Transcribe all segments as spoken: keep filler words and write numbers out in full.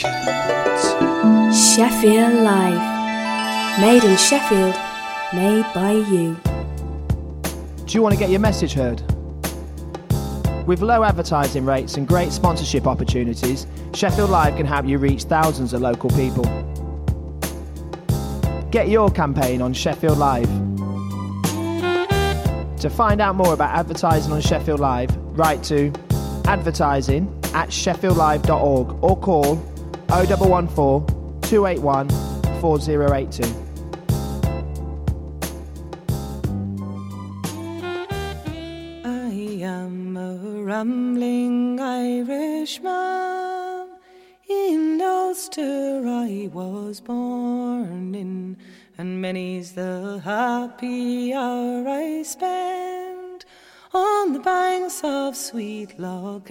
Sheffield Live. Made in Sheffield, made by you. Do you want to get your message heard? With low advertising rates and great sponsorship opportunities, Sheffield Live can help you reach thousands of local people. Get your campaign on Sheffield Live. To find out more about advertising on Sheffield Live, write to advertising at sheffield live dot org or call oh one one four, two eight one, four oh eight two. I am a rambling Irishman, in Ulster I was born in, and many's the happy hour I spend on the banks of sweet Lough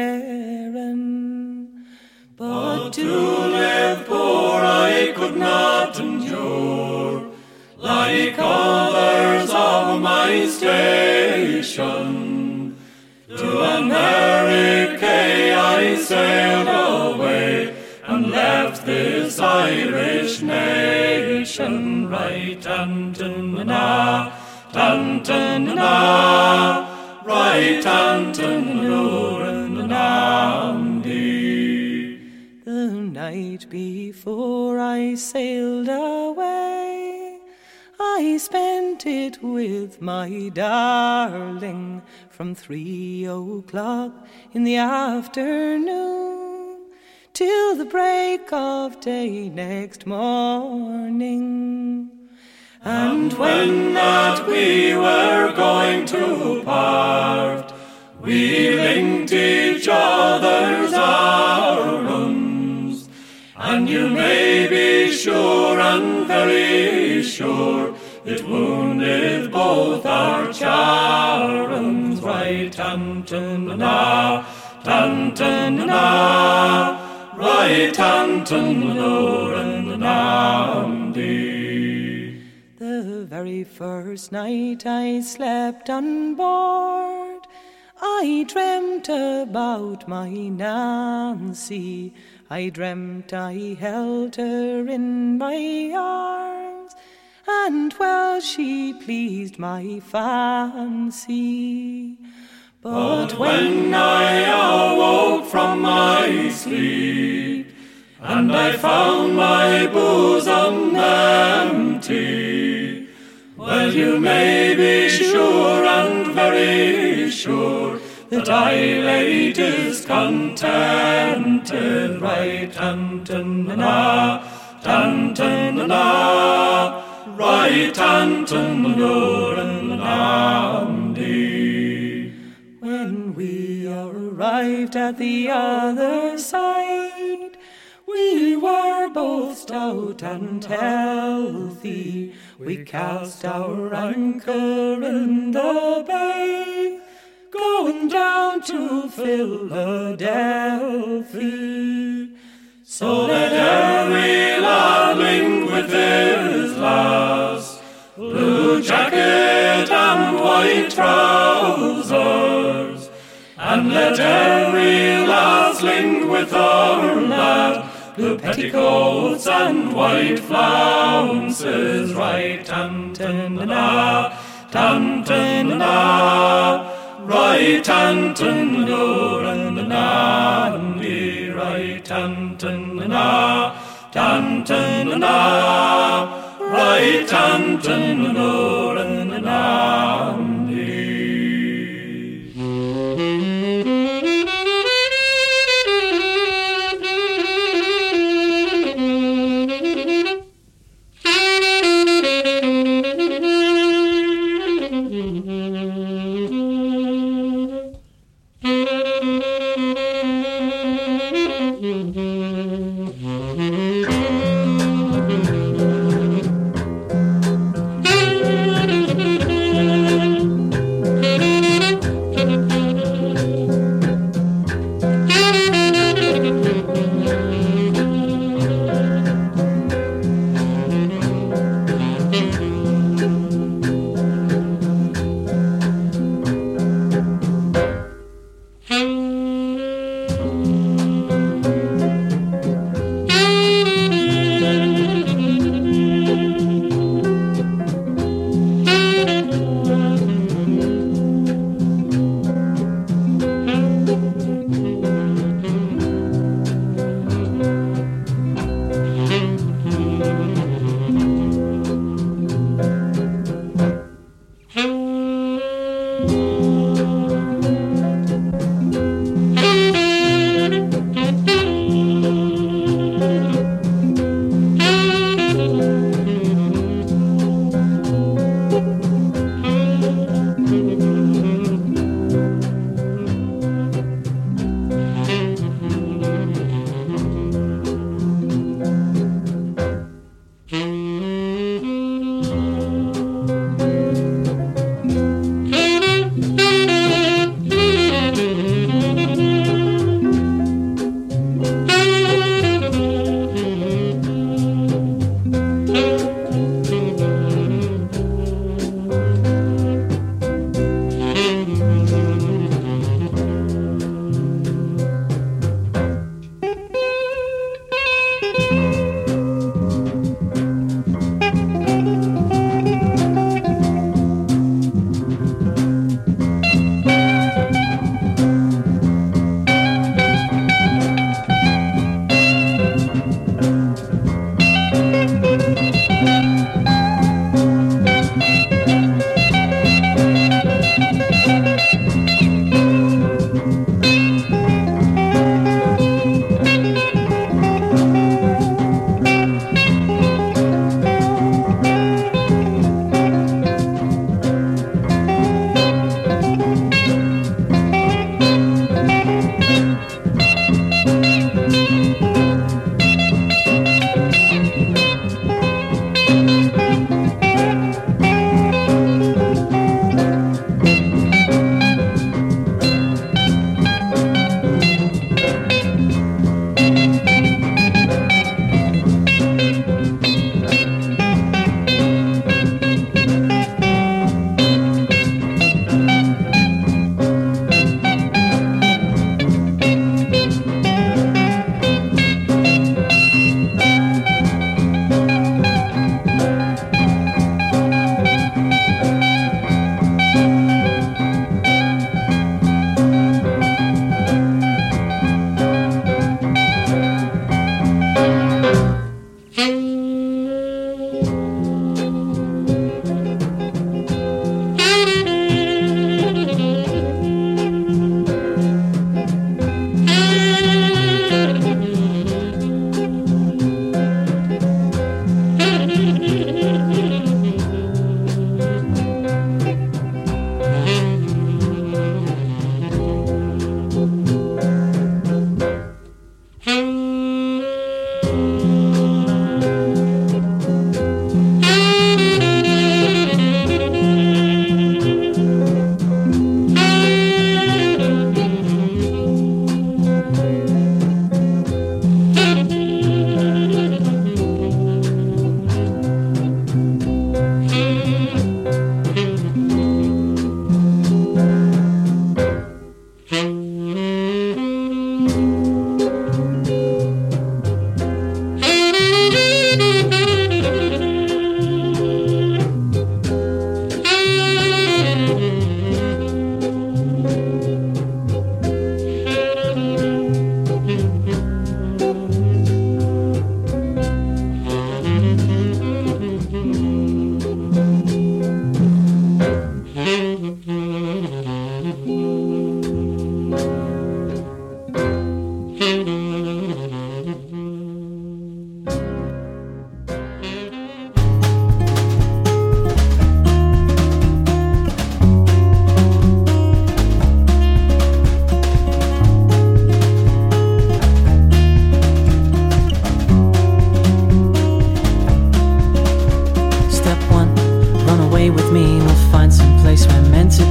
Erne. But to live poor I could not endure, like others of my station. To America I sailed away, and left this Irish nation. Right, Anton-na, Anton-na, right, Anton-na, the night before I sailed away, I spent it with my darling from three o'clock in the afternoon till the break of day next morning. And when that we were going to part, we linked each other's arms, and you may be sure and very sure it wounded both our charms. Right, Anton-na, Anton-na, right, Anton-na, the very first night I slept on board, I dreamt about my Nancy. I dreamt I held her in my arms, and well she pleased my fancy. But when I awoke from my sleep, and I found my bosom empty, well, you may be sure and very sure that I lay discontented. Right, Anton-na, Anton-na, right, Anton-na. When we arrived at the other side, we were both stout and healthy. We cast our anchor in the bay, going down to Philadelphia. So that every lad linked with his lass, blue jacket and white trousers, and let every lass link with her lad, blue petticoats and white flounces. Right, Anton-na, Anton-na, right, Anton-na, right, Anton-na, Anton-na, right, Anton-na.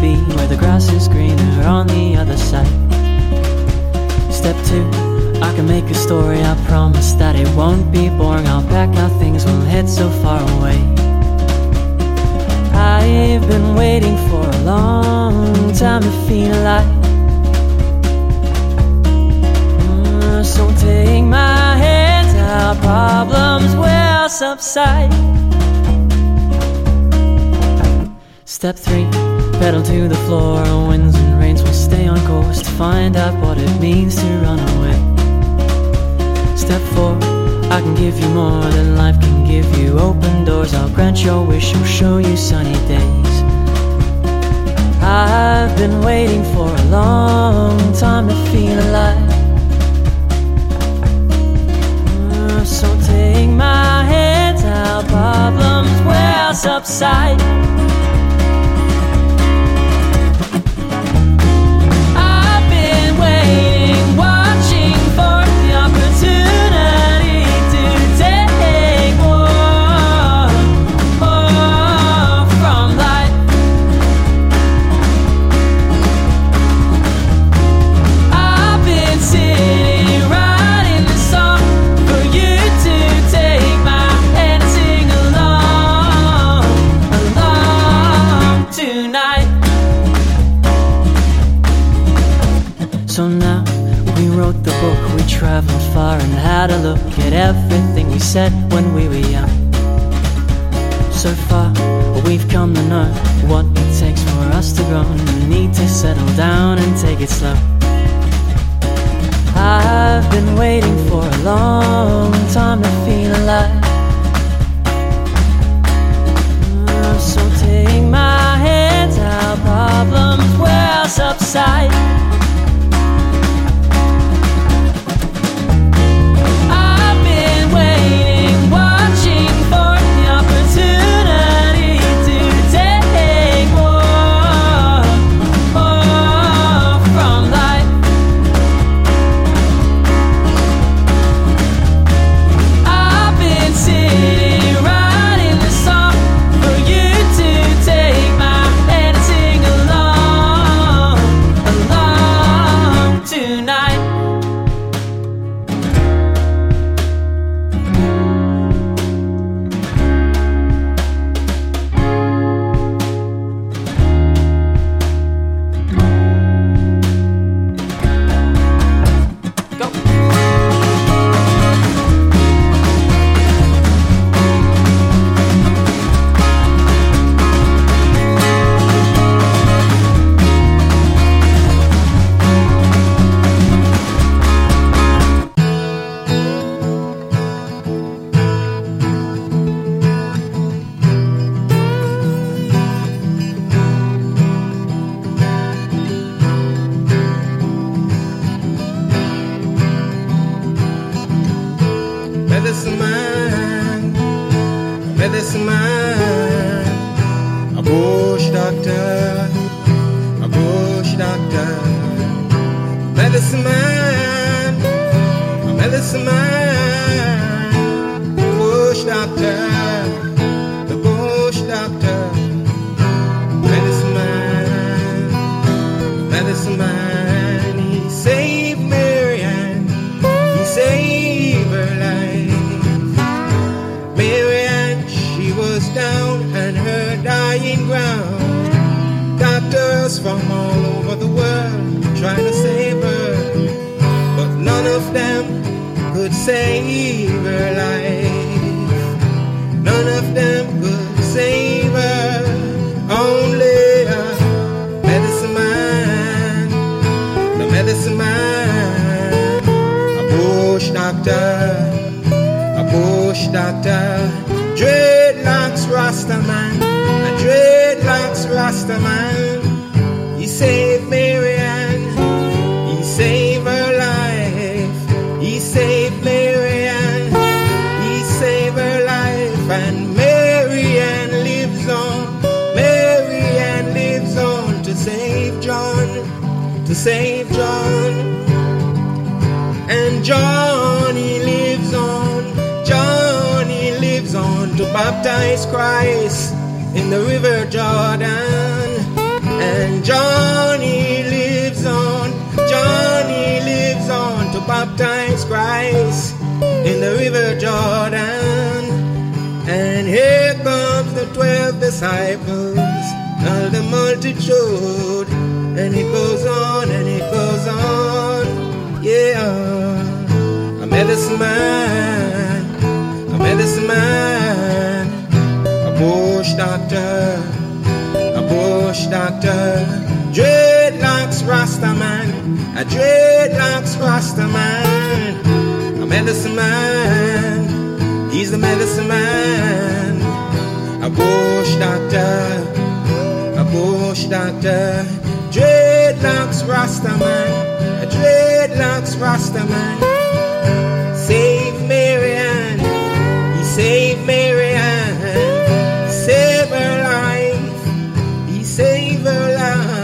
be where the grass is greener on the other side. Step two, I can make a story, I promise that it won't be boring. I'll pack our things, we'll head so far away. I've been waiting for a long time to feel alive. mm, So take my hand, our problems will subside. Step three, pedal to the floor, winds and rains will stay on course to find out what it means to run away. Step four, I can give you more than life can give you. Open doors, I'll grant your wish, I'll show you sunny days. I've been waiting for a long time to feel alive. uh, So take my hand, our problems will subside. So now we wrote the book, we traveled far and had a look at everything we said when we were young. So far we've come to know what it takes for us to grow. We need to settle down and take it slow. I've been waiting for a long time to feel alive. uh, So take my hand, our problems will subside. Medicine man, medicine man, a bush doctor, a bush doctor. Medicine man, a medicine man, bush doctor, the bush doctor. Medicine man, medicine man, he saved Marianne, he saved her life. Down and her dying ground. Doctors from all over the world trying to save her, but none of them could save her life. None of them could save her. Only a medicine man, the medicine man, a bush doctor, a bush doctor. Dreadlocks Rasta man, a dreadlocks Rasta man. He saved Marianne, he saved her life. He saved Marianne, he saved her life. And Marianne lives on, Marianne lives on to save John, to save John. And Johnny lives on, Johnny lives on to baptize Christ in the river Jordan. And Johnny lives on, Johnny lives on to baptize Christ in the river Jordan. And here comes the twelve disciples, all the multitude. And it goes on, and it goes on, yeah. A medicine man, a medicine man, a bush doctor, a bush doctor. Dreadlocks Rasta man, a dreadlocks Rasta man, a medicine man, he's the medicine man, a bush doctor, a bush doctor. Dreadlocks Rasta man, a dreadlocks Rasta man. Save Marianne, he saved Marianne, save her life, he saved her life.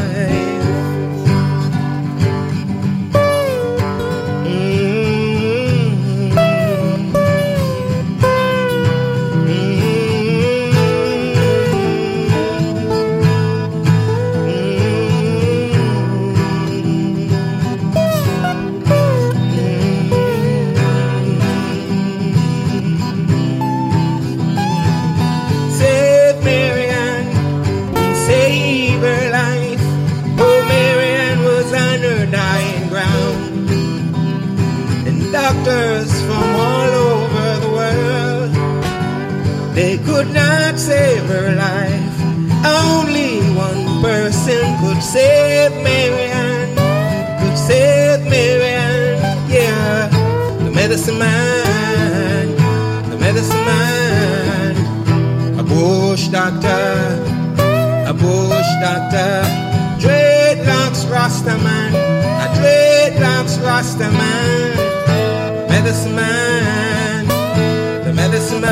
Doctors from all over the world, they could not save her life. Only one person could save Marianne, could save Marianne, yeah. The medicine man, the medicine man, a bush doctor, a bush doctor. Dreadlocks Rasta man, a dreadlocks Rasta man. Medicine man, the medicine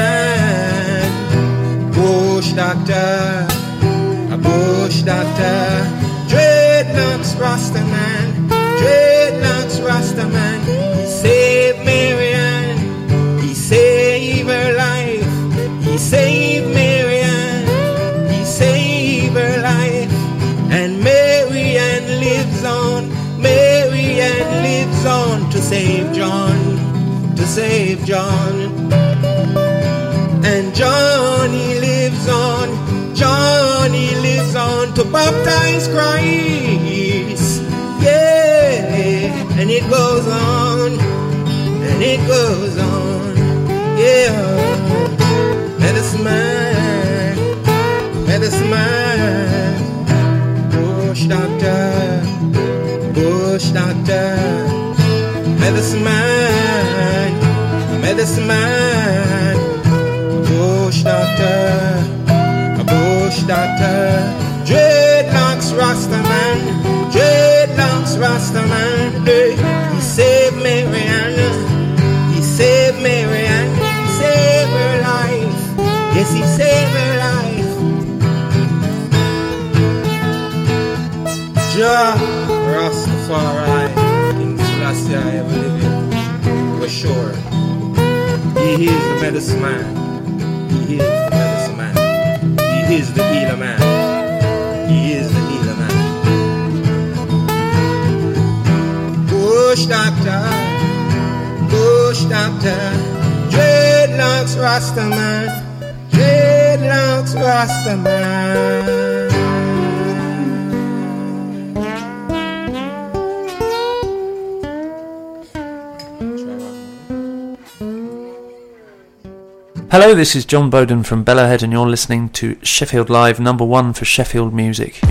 man, bush doctor, a bush doctor. Dreadlocks Rasta man, dreadlocks Rasta man. He saved Marianne, he saved her life, he saved Marianne, he saved her life. And Marianne lives on, Marianne lives on to save John, to save John. And Johnny lives on, Johnny lives on to baptize Christ, yeah. And it goes on, and it goes on, yeah. Medicine man, medicine man, bush doctor, bush doctor. Medicine man, medicine man, bush doctor, a bush doctor. Dreadlocks Rasta man, dreadlocks Rasta man. Hey, he saved Marianne, he saved Marianne, he saved her life. Yes, he saved her life. Jah Rastafari. Last year I ever lived in, for sure. He is the medicine man. He is the medicine man. He is the healer man. He is the healer man. Bush doctor, bush doctor. Dreadlocks Rasta man, dreadlocks Rasta man. Hello, this is John Bowden from Bellowhead and you're listening to Sheffield Live, number one for Sheffield music.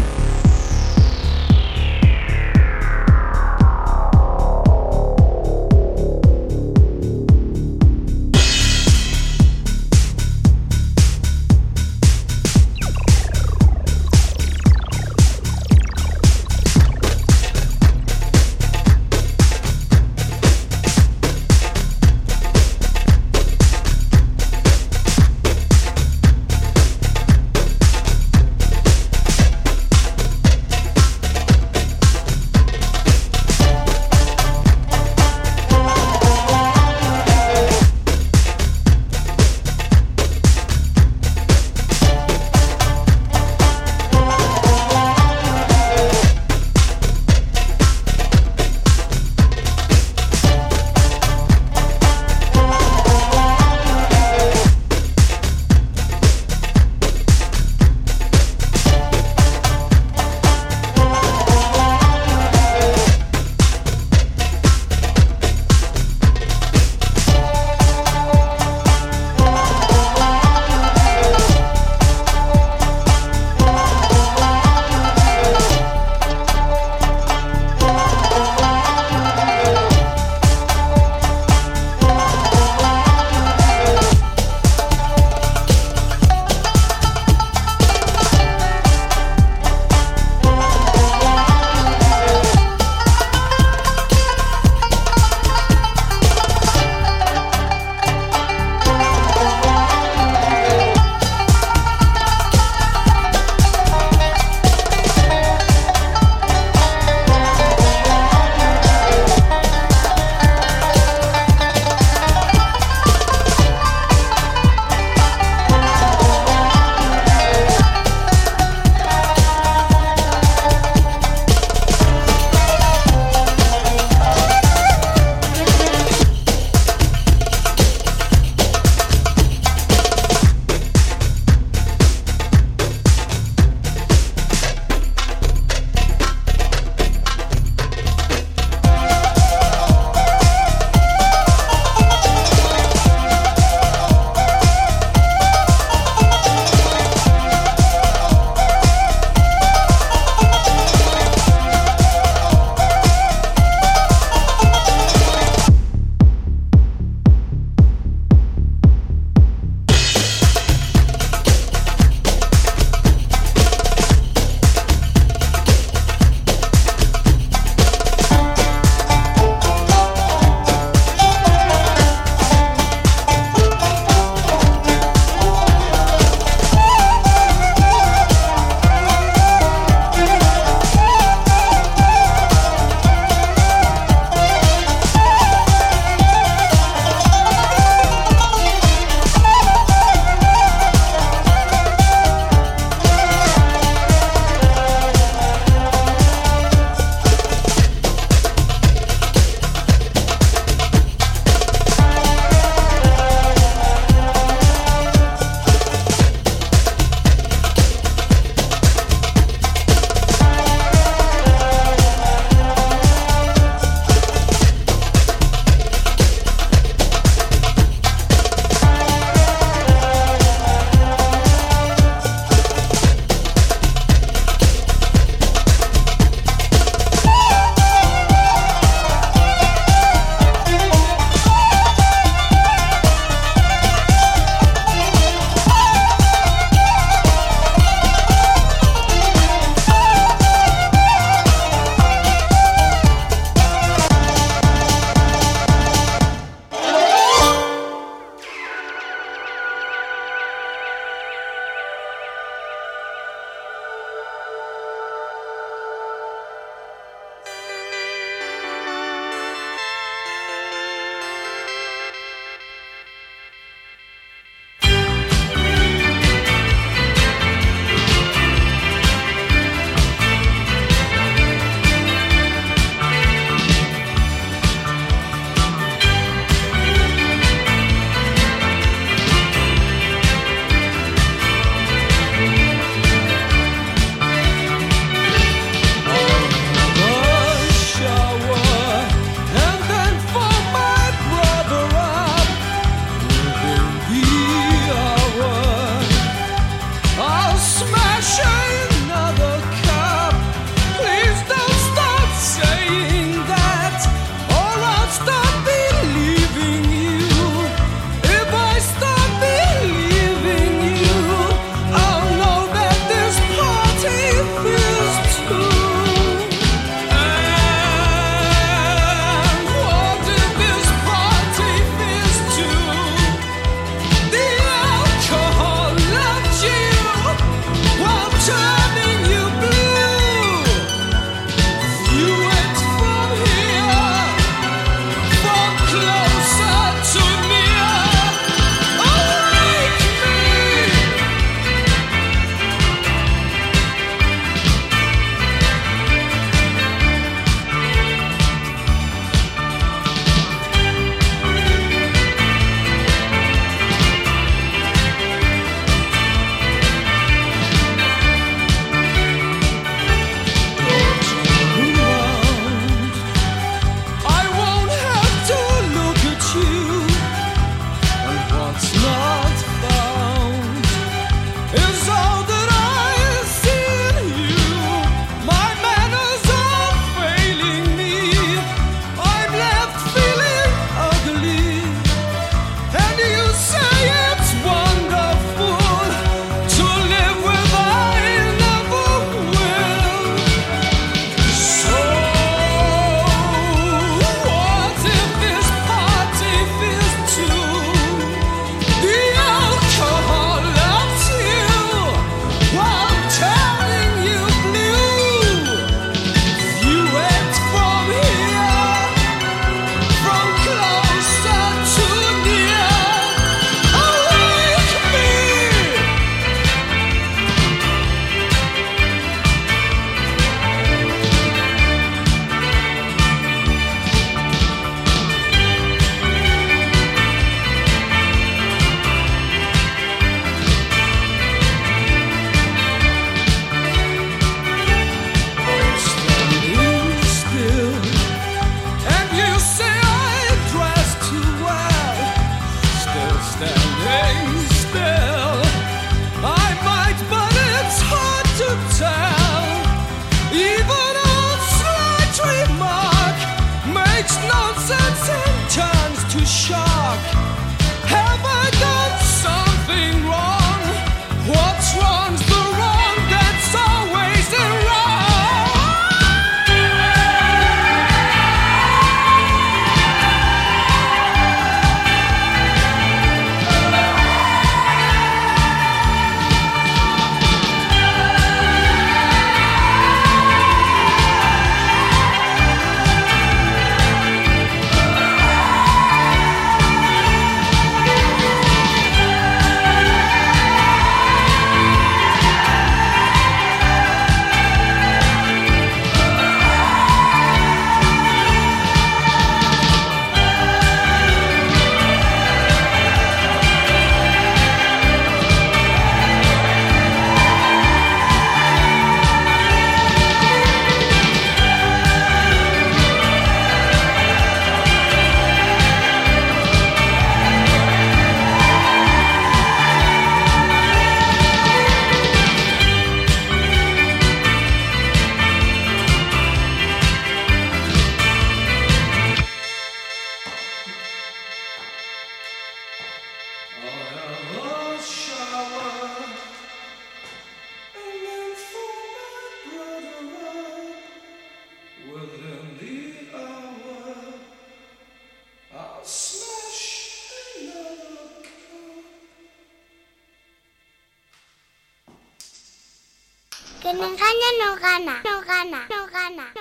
Quien engaña no gana, no gana, no gana, no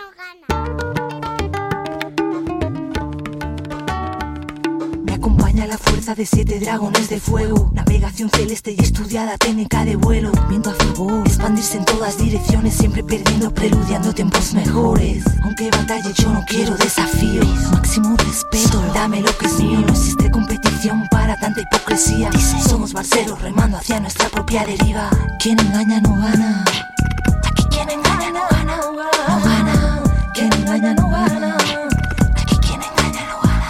gana. Me acompaña la fuerza de siete dragones de fuego, navegación celeste y estudiada técnica de vuelo. Viento a favor, expandirse en todas direcciones, siempre perdiendo, preludiando tiempos mejores. Aunque batalle yo no quiero desafíos, máximo respeto, dame lo que es mío. No existe competición para tanta hipocresía. Somos barceros remando hacia nuestra propia deriva. Quien engaña no gana. Aquí quien engaña no gana, no gana. Quien engaña no gana. Aquí quien engaña no gana.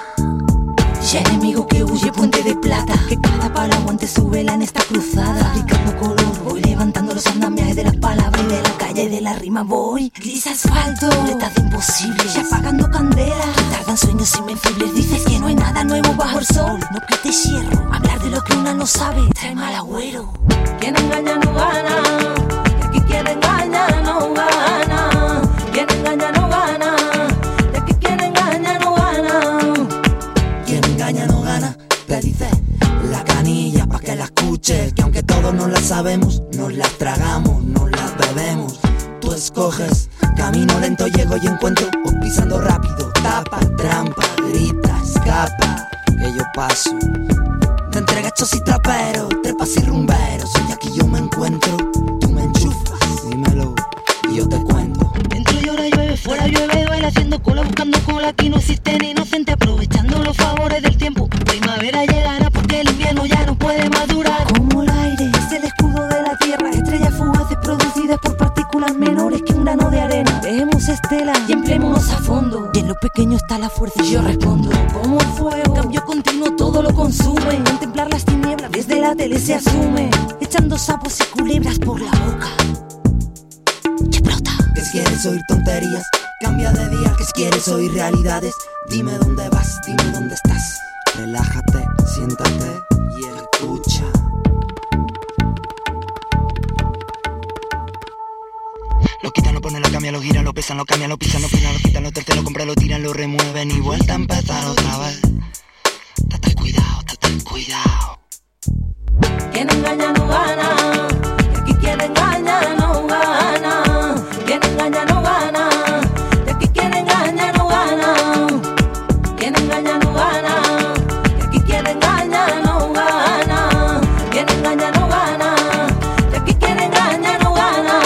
Y enemigo que huye, puente de plata, que cada palo aguante su vela en esta cruzada. Fabricando color, voy levantando los andamiajes de las palabras y de la calle y de la rima voy. Gris asfalto, letras de imposibles, y apagando candela. Tardan sueños invencibles, dices que no hay nada nuevo bajo el sol. No quites hierro, hablar de lo que una no sabe trae mal agüero. Quien engaña no gana, y aquí quien engaña no gana. Quien engaña no gana, y aquí quien engaña no gana. Quien engaña no gana, te dice la canilla pa' que la escuches, que aunque todos no la sabemos, nos las tragamos, nos las bebemos. Tú escoges, camino lento llego y encuentro, o pisando rápido, tapa, trampa, grita, escapa, que yo paso. De entre gachos y traperos, trepas y rumberos, y aquí yo me encuentro, tú me enchufas, dímelo, y yo te cuento. Dentro llora, llueve, fuera llueve, duele, haciendo cola, buscando cola, aquí no existe ni inocente, aprovechando los favores del tiempo. Primavera llegará porque el invierno ya no puede madurar. Como el aire, es el escudo de la tierra, estrellas fugaces producidas por partículas menores que un grano de arena. Dejemos estela y empleémonos a fondo, y en lo pequeño está la fuerza y yo respondo. Como el fuego, cambio continuo, todo lo consume. Contemplar las tinieblas desde la tele se asume, echando sapos y culebras por la boca. Y explota. ¿Qué quieres oír tonterías? Cambia de día. ¿Qué quieres oír realidades? Dime dónde vas, dime dónde estás. Relájate, siéntate y escucha. Lo quitan, lo ponen, lo cambian, lo giran, lo pesan, lo cambian, lo pisan, lo pisan, lo quitan, lo tercean, lo compran, lo tiran, lo remueven y vuelta a empezar otra vez. Ten cuidado, ten cuidado. Quien engaña no gana, y aquí quien engaña no gana. Quien engaña no gana, y aquí quien engaña no gana. Quien engaña no gana, y aquí quien engaña no gana. Quien engaña no gana, y aquí quien engaña no gana.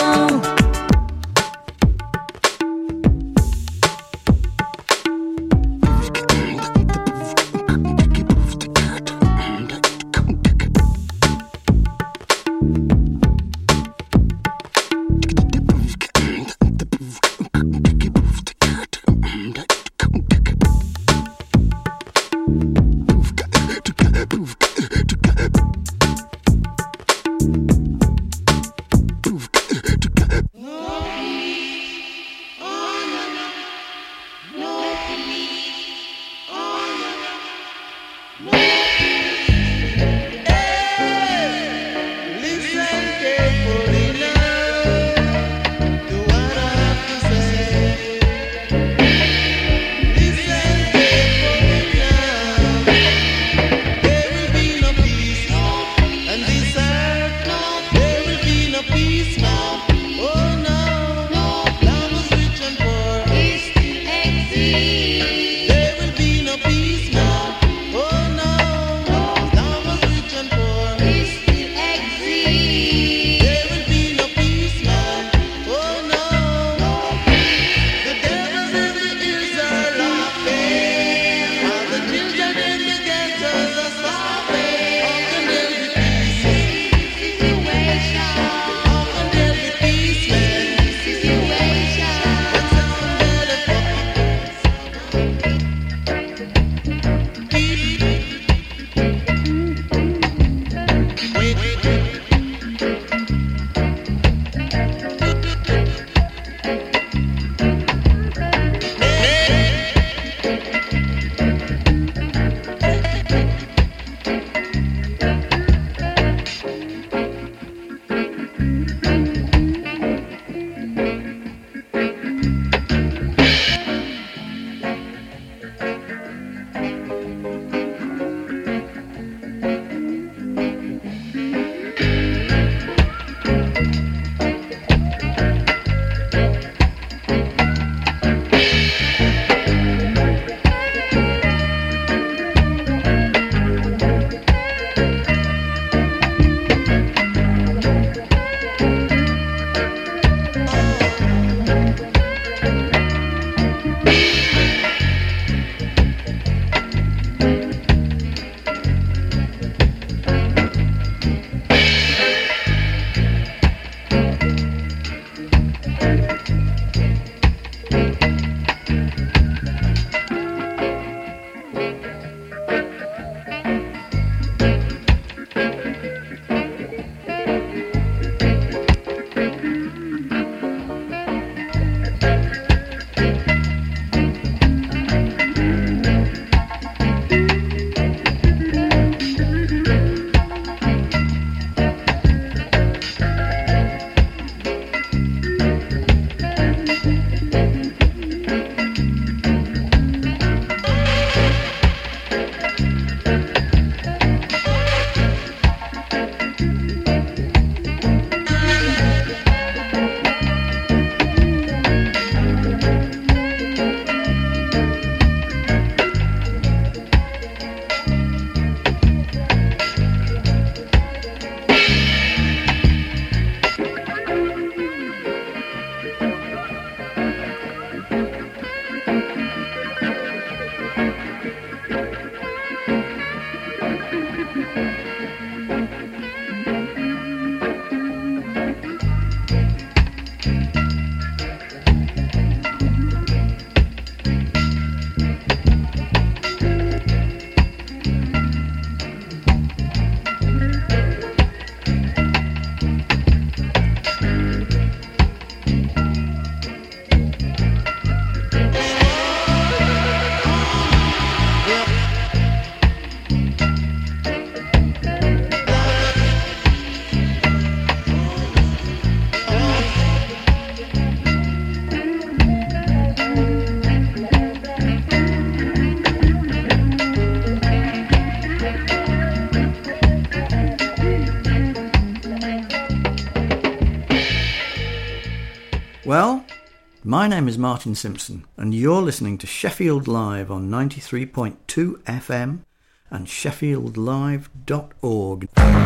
Well, my name is Martin Simpson, and you're listening to Sheffield Live on ninety-three point two F M and sheffield live dot org.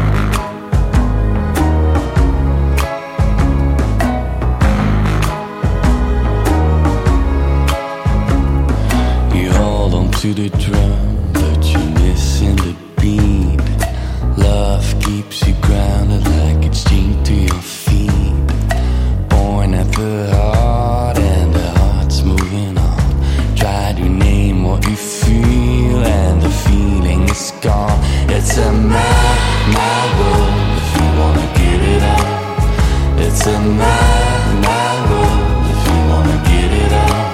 You hold on to the drum, but you're missing the beat. Love keeps you grounded like it's chained to your feet. Born at the heart and the heart's moving on. Try to name what you feel and the feeling is gone. It's a mad, mad world if you wanna get it on. It's a mad, mad world if you wanna get it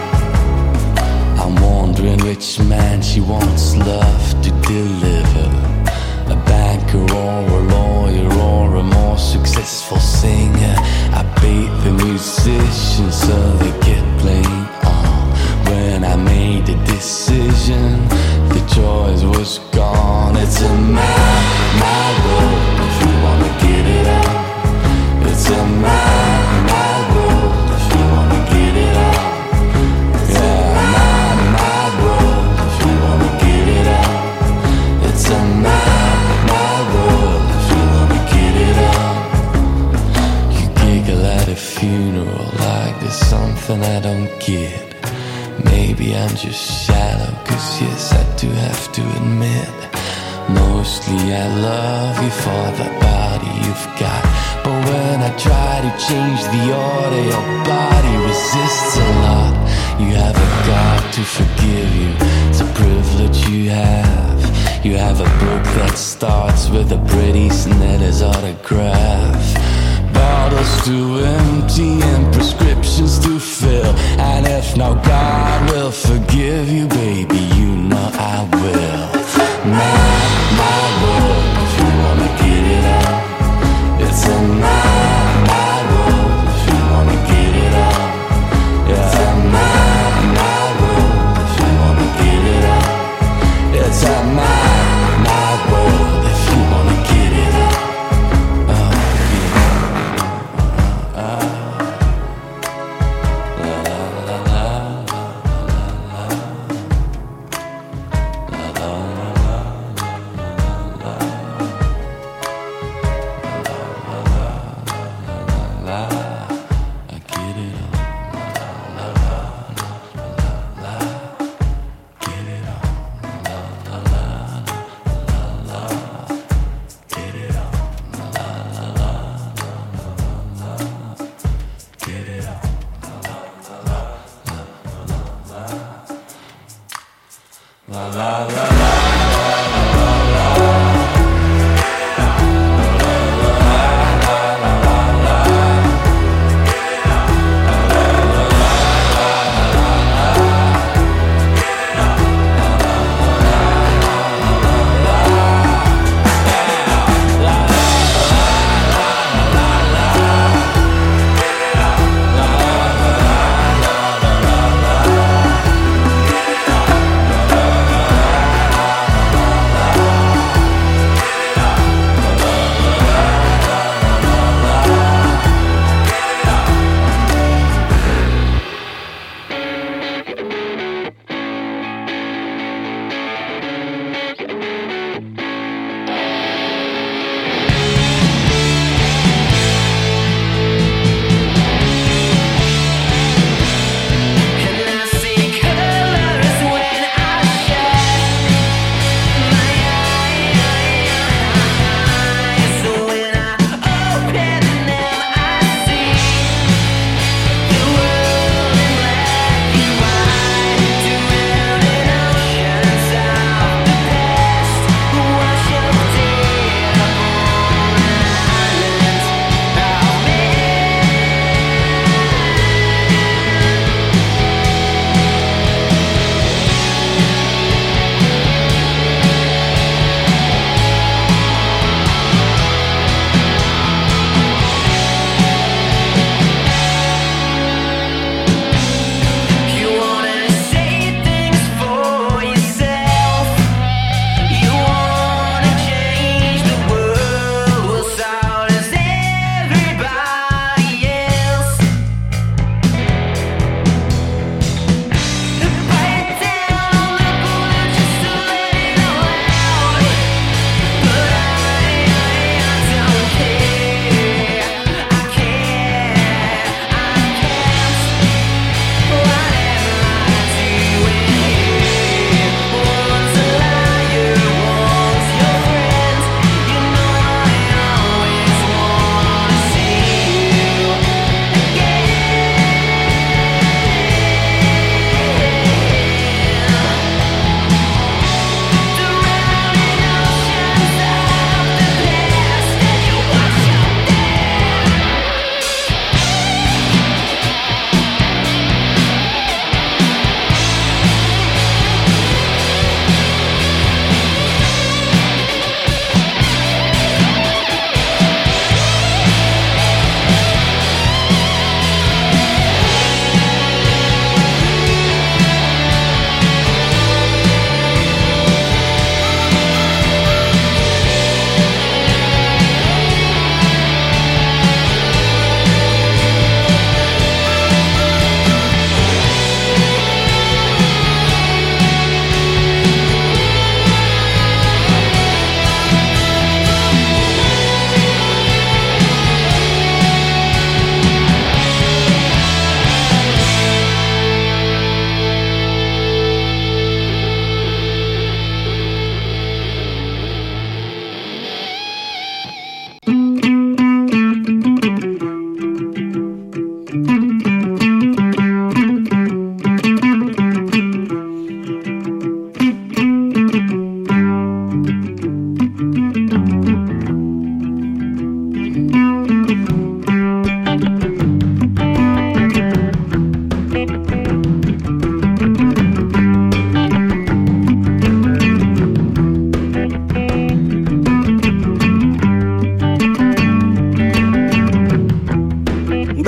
on. I'm wondering which man she wants love to deliver. A banker or a lawyer or a more successful singer. I bait the musicians so they get playing on. When I made the decision, the choice was gone. It's a mad, mad world if you wanna get it on. It's a mad, mad world if you wanna get it on. Yeah, a mad, mad world if you wanna get it on. It's a mad, mad world if you wanna get it on. You giggle at a funeral like there's something I don't get. Maybe I'm just shallow, cause yes, I do have to admit, mostly I love you for the body you've got. But when I try to change the order, your body resists a lot. You haven't got to forgive you, it's a privilege you have. You have a book that starts with a pretty Snella's autograph. Bottles to empty and prescriptions to fill. And if now God will forgive you, baby, you know I will. Mad, mad world if you wanna get it on. It's a mad, mad world if you wanna get it on. It's a mad, mad world if you wanna get it on. It's a mad, mad world if you wanna get it on.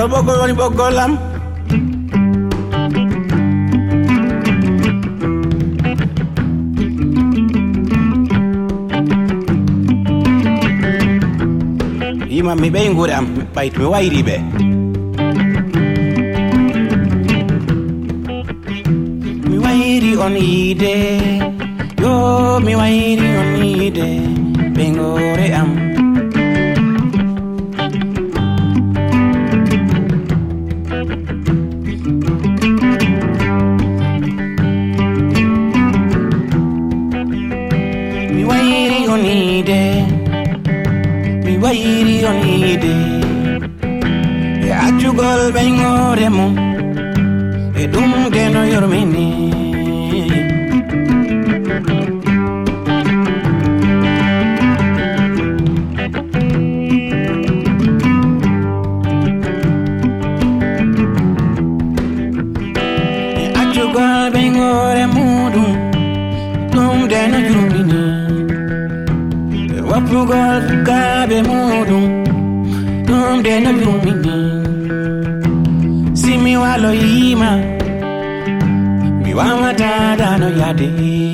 lo bogo ni bogolam. Ima mi be nguram bait mi wairi be. Mi wairi on ide. Yo mi wairi on ide. Bengore am. Mi wairi on ide. Mi wairi on ide. E achugol bengore mum. E dum deno yormini. Bengore mudum dum deno yurumini wapugol kabe mudum dum deno yurumini simi walo yima mi wama tada no yade.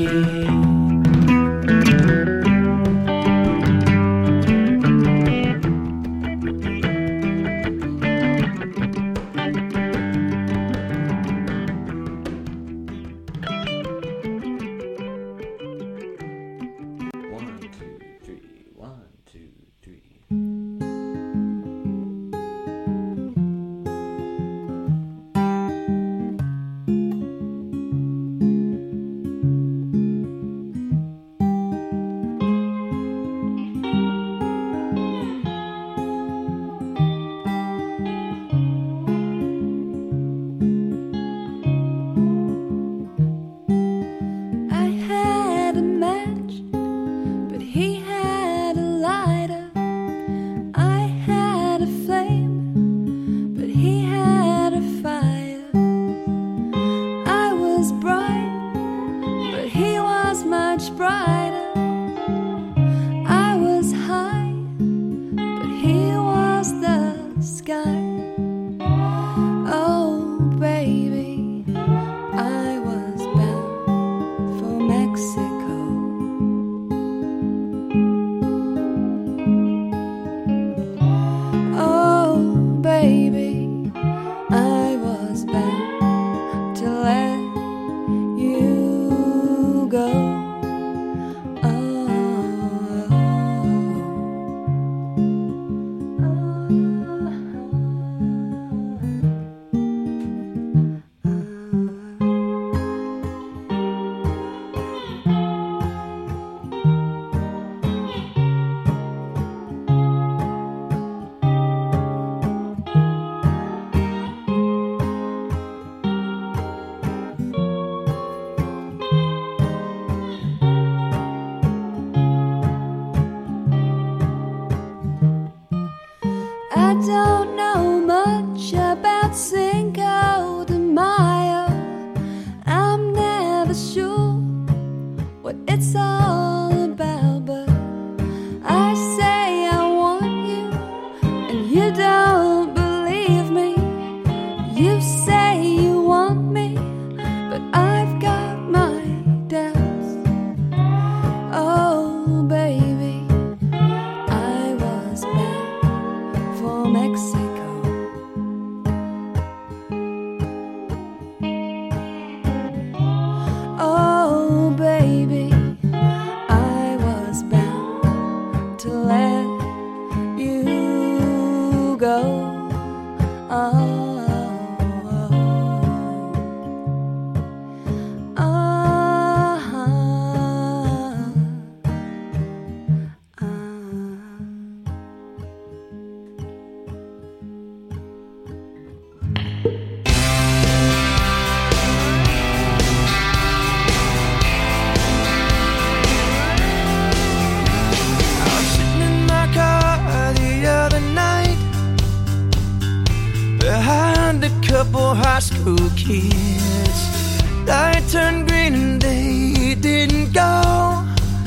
Couple high school kids, light turned green and they didn't go.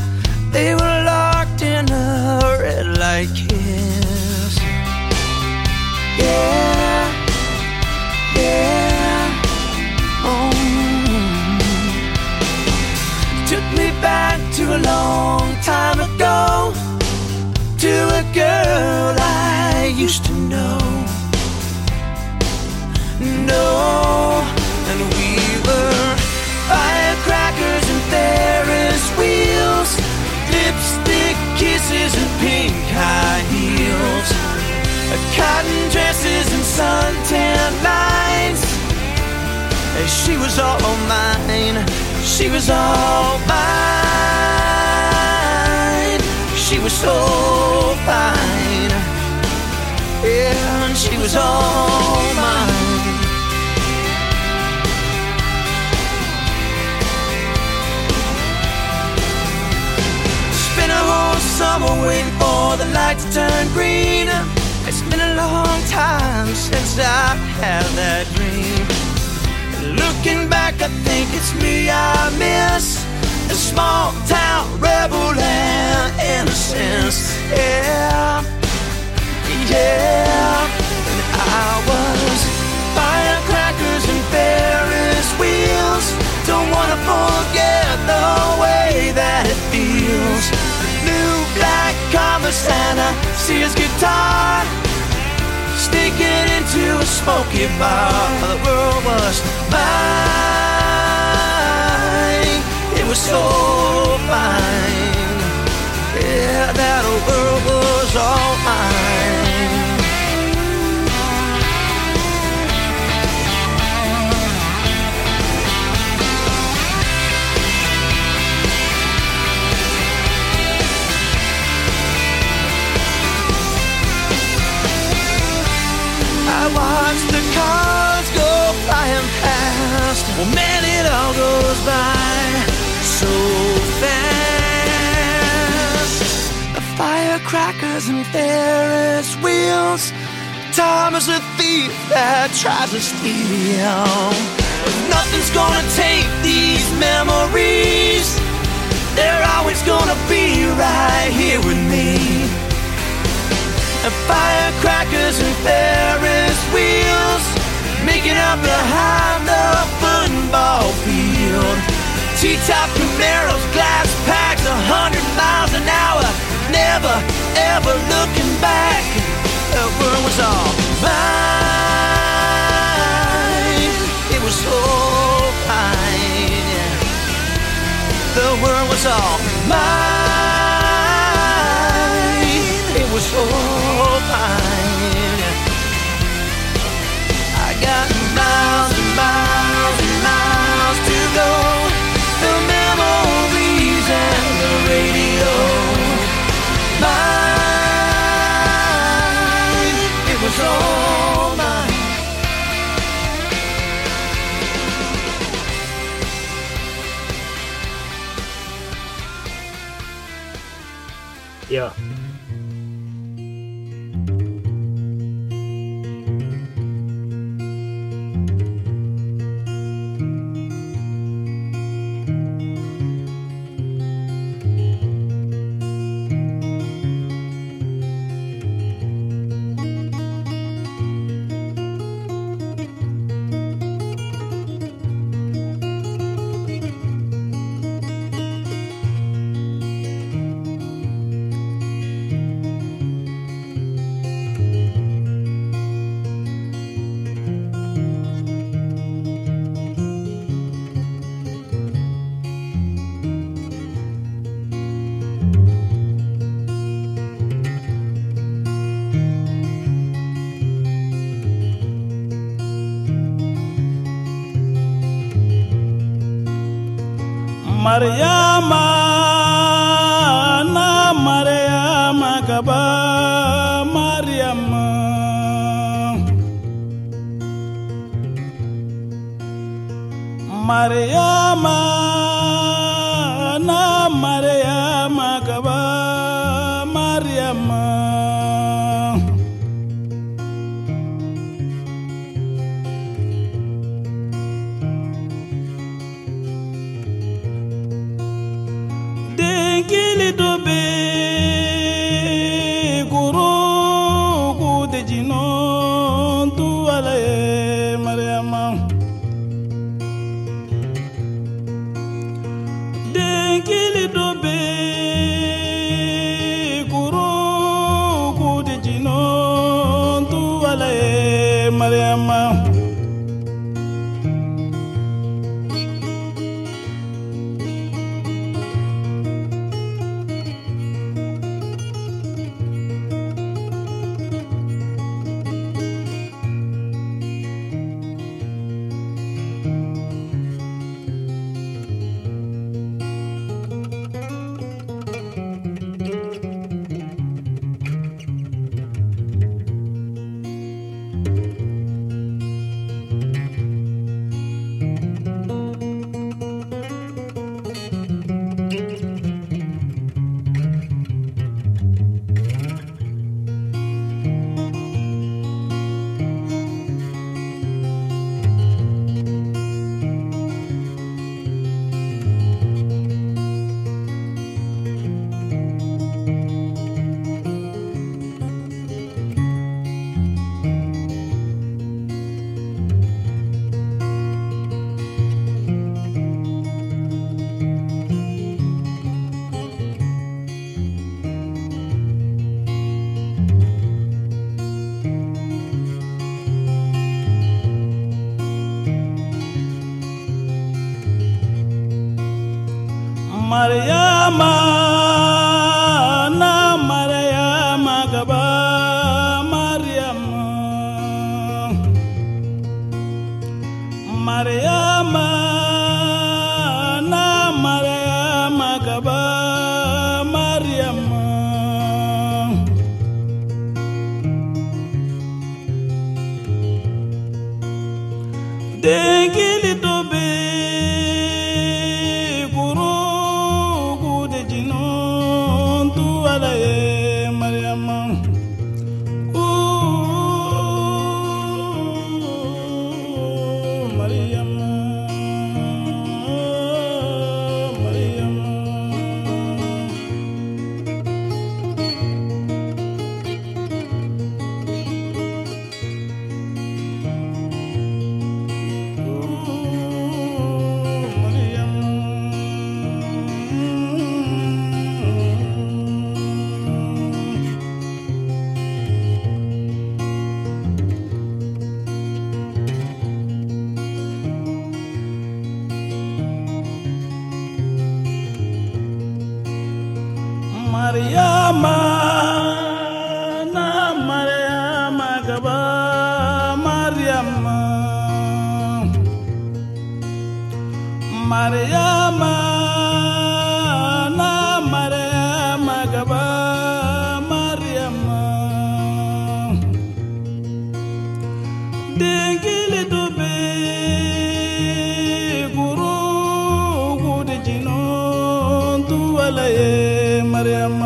They were locked in a red light kiss. Yeah. pink high heels, cotton dresses and suntan lines. She was all mine, she was all mine. She was so fine, yeah, and she was all mine. Spent a whole summer waiting for the light to turn green. It's been a long time since I've had that dream. Looking back, I think it's me I miss, the small town rebel and innocence. Yeah, yeah. And I was firecrackers and Ferris wheels. Don't wanna forget the way that it feels. New black Converse and a Sears guitar, sneaking into a smoky bar. The world was mine, it was so fine. Yeah, that world was all mine. I watch the cars go flying past. Well, man, it all goes by so fast. The firecrackers and Ferris wheels. Time is a thief that tries to steal. But nothing's gonna take these memories. They're always gonna be right here with me. And firecrackers and Ferris wheels, making up behind the football field. T-top Camaros, glass packs, a hundred miles an hour, never ever looking back. The world was all mine, it was so fine. The world was all mine, it was so fine. I got miles and miles and miles to go. The memories and the radio, mine, it was all mine. Yeah. Mariama na Mariama Gaba Mariama Mariama na Mariama Gaba Mariama Gili dobe guru gude jino tu alaye Mariama de gili dobe guru Mariama na Mariama gaba Mariama Mariama na Mariama gaba Mariama Dengili tobe guru gude jinon tu alaye Mariama Ooh Mariama Mariama Mariama na Mariama gaba Mariama Mariama na Mariama gaba Mariama Dengili dobe guru gude jinon tu alaye Mariama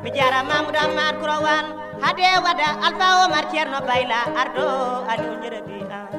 mi jara Mamadou Amar Kurawan hade wada Alpha Omar Cerno Bayla ardo adu nyirabi